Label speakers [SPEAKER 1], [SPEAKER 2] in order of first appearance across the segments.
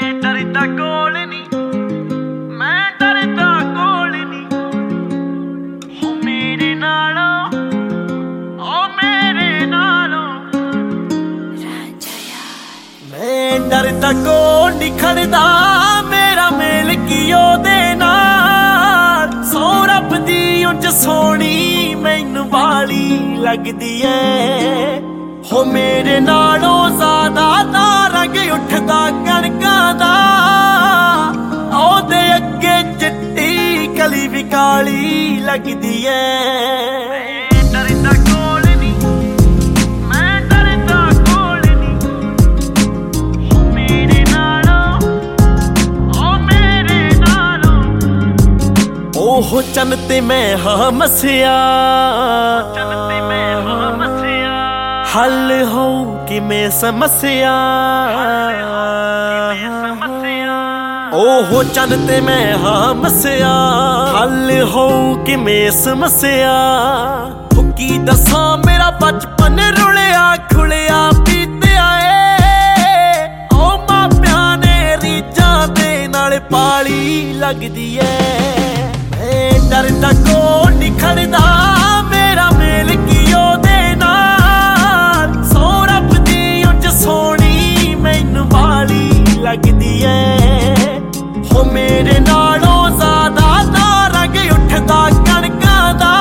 [SPEAKER 1] ਡਰਦਾ ਕੋਲ ਨੀ, ਮੈਂ ਡਰਦਾ ਕੋਲ ਨੀ। ਹੋ ਮੇਰੇ ਨਾਲੋਂ, ਓ ਮੇਰੇ ਨਾਲੋਂ ਮੈਂ ਡਰਦਾ ਕੋਲ ਨੀ ਖੜਦਾ। ਮੇਰਾ ਮੇਲ ਕੀ ਉਹਦੇ ਨਾਲ, ਸੌ ਰੱਬ ਦੀ ਉਂਝ ਸੋਹਣੀ ਮੈਨੂੰ ਵਾਲੀ ਲੱਗਦੀ ਐ। ਹੋ ਮੇਰੇ ਨਾਲੋਂ ਜ਼ਿਆਦਾ ਤਾਂ ਰੰਗ ਉੱਠਦਾ ਕਣਕਾਂ ਦਾ, ਉਹਦੇ ਅੱਗੇ ਚਿੱਟੀ ਕਲੀ ਵੀ ਕਾਲੀ ਲੱਗਦੀ ਐ। ਡਰਦਾ ਕੋਲ ਨੀ, ਮੈਂ ਡਰਦਾ ਕੋਲ ਨੀ। ਹੋ ਮੇਰੇ ਨਾਲੋਂ, ਓ ਮੇਰੇ ਨਾਲੋਂ ਉਹ ਚੰਨ ਤੇ ਮੈਂ ਹਾਂ ਮਸਿਆ, ਚੰਨ ਤੇ ਮੈਂ ਹਾਂ ਮਸਿਆ। ਹੱਲ ਹੋਊ ਕਿਵੇਂ ਸਮੱਸਿਆ, ਉਹ ਚੰਨ ਤੇ ਮੈਂ ਹਾਂ ਮਸਿਆ। ਹੱਲ ਹੋਊ ਕਿਵੇਂ ਸਮੱਸਿਆ। ਕੀ ਦੱਸਾਂ ਮੇਰਾ ਬਚਪਨ ਰੁਲਿਆ ਖੁਲਿਆ ਬੀਤਿਆ ਏ। ਉਹ ਮਾਪਿਆਂ ਨੇ ਰੀਝਾਂ ਦੇ ਨਾਲ ਪਾਲੀ ਲੱਗਦੀ ਐ। ਮੈਂ ਡਰਦਾ ਕੋਲ ਨੀ ਖੜਦਾ। ਮੇਰਾ ਮੇਲ ਕੀ ਉਹਦੇ ਨਾਲ, ਸੌ ਰੱਬ ਦੀ ਉਂਝ ਸੋਹਣੀ ਮੈਨੂੰ ਵਾਲੀ ਲੱਗਦੀ ਐ। ਹੋ ਮੇਰੇ ਨਾਲੋਂ ਜ਼ਿਆਦਾ ਤਾਂ ਰੰਗ ਉੱਠਦਾ ਕਣਕਾਂ ਦਾ,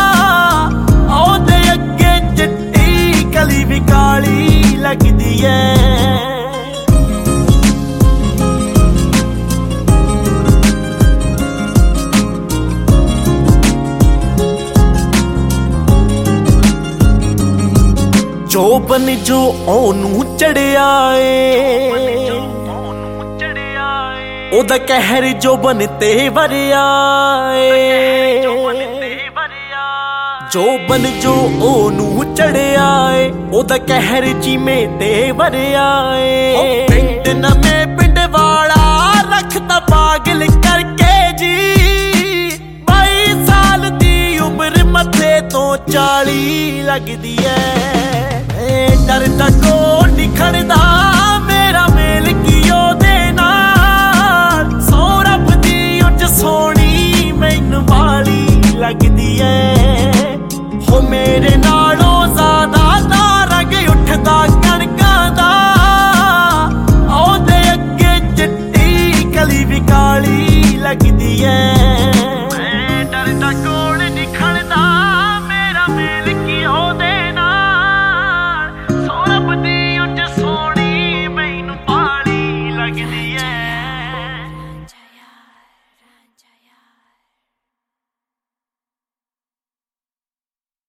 [SPEAKER 1] ਉਹਦੇ ਅੱਗੇ ਚਿੱਟੀ ਕਲੀ ਵੀ ਕਾਲੀ ਲੱਗਦੀ ਐ। ਜੋਬਨ ਜੋ ਉਹਨੂੰ ਚੜਿਆ ਏ, ਉਹਦਾ ਕਹਿਰ ਜੋਬਨ ਤੇ ਵਰਿਆ ਏ। ਜੋਬਨ ਜੋ ਉਹਨੂੰ ਚੜਿਆ ਏ, ਉਹਦਾ ਕਹਿਰ ਜਿਵੇਂ ਤੇ ਵਰਿਆ ਏ। ਪਿੰਡ ਨਵੇਂ ਪਿੰਡ ਵਾਲਾ ਰੱਖਦਾ ਪਾਗਲ ਕਰਕੇ ਜੀ। 22 ਸਾਲ ਦੀ ਉਮਰ ਮੱਥੇ ਤੋਂ 40 ਲੱਗਦੀ ਐ। ਡਰਦਾ ਕੋਲ ਨੀ ਖੜਦਾ। ਮੇਰਾ ਮੇਲ ਕੀ ਉਹਦੇ ਨਾਲ, ਸੌ ਰੱਬ ਦੀ ਉਂਝ ਸੋਹਣੀ ਮੈਨੂੰ ਵਾਲੀ ਲੱਗਦੀ ਐ। ਹੋ ਮੇਰੇ ਨਾਲੋਂ ਜ਼ਿਆਦਾ ਤਾਂ ਰੰਗ ਉੱਠਦਾ ਕਣਕਾਂ ਦਾ, ਉਹਦੇ ਅੱਗੇ ਚਿੱਟੀ ਕਲੀ ਵੀ ਕਾਲੀ ਲੱਗਦੀ ਐ। ਮੈਂ ਡਰਦਾ ਕੋਲ ਨੀ ਖੜਦਾ। ਮੇਰਾ ਮੇਲ ਕੀ ਉਹਦੇ ਨਾਲ, ਸੌ ਰੱਬ ਦੀ ਉਂਝ ਸੋਹਣੀ ਮੈਨੂੰ ਵਾਲੀ ਲੱਗਦੀ ਐ।